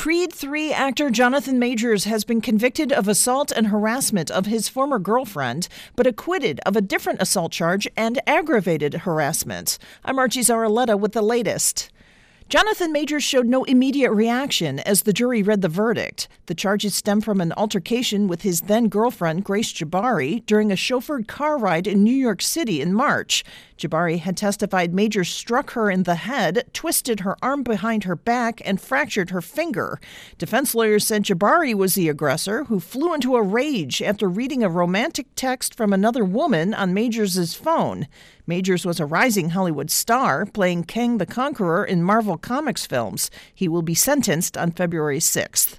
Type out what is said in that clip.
Creed 3 actor Jonathan Majors has been convicted of assault and harassment of his former girlfriend, but acquitted of a different assault charge and aggravated harassment. I'm Archie Zaraletta with the latest. Jonathan Majors showed no immediate reaction as the jury read the verdict. The charges stem from an altercation with his then-girlfriend, Grace Jabbari, during a chauffeured car ride in New York City in March. Jabbari had testified Majors struck her in the head, twisted her arm behind her back, and fractured her finger. Defense lawyers said Jabbari was the aggressor, who flew into a rage after reading a romantic text from another woman on Majors' phone. Majors was a rising Hollywood star, playing Kang the Conqueror in Marvel Comics films. He will be sentenced on February 6th.